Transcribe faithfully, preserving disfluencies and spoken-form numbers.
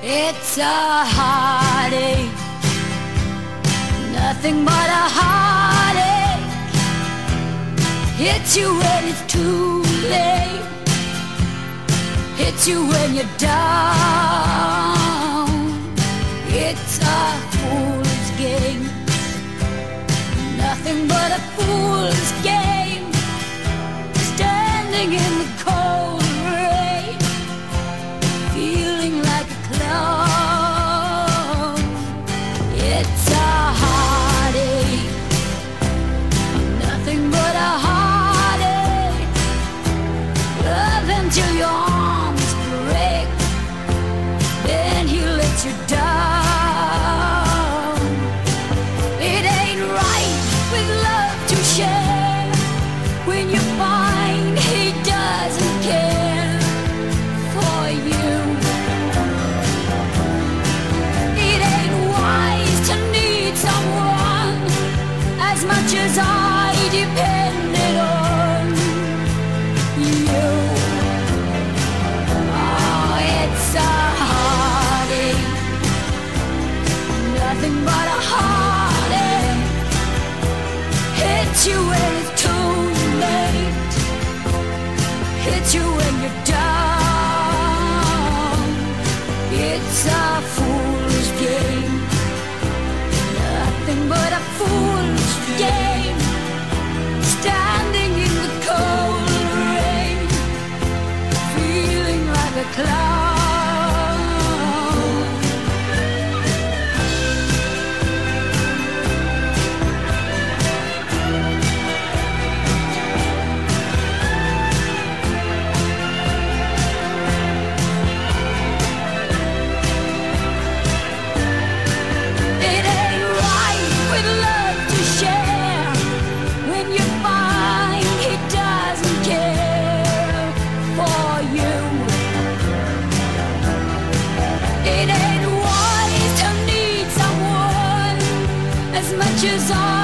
It's a heartache, nothing but a heartache. Hits you when it's too late, hits you when you're down. It's a fool's game, nothing but a fool's game. Standing in the cold rain, feeling like a clown. It's a heartache, nothing but a heartache. Love until your arms break, then he lets you down. It ain't right with love to share when you find he doesn't care for you. It ain't wise to need someone as much as I depended on you. Oh, it's a heartache, nothing but a heartache. Hits you when it's too late, hits you when you're down. It's a fool's game, nothing but a fool's game. Standing in the cold rain, feeling like a clown. It ain't right with love to share when you find he doesn't care for you. It ain't wise to need someone as much as I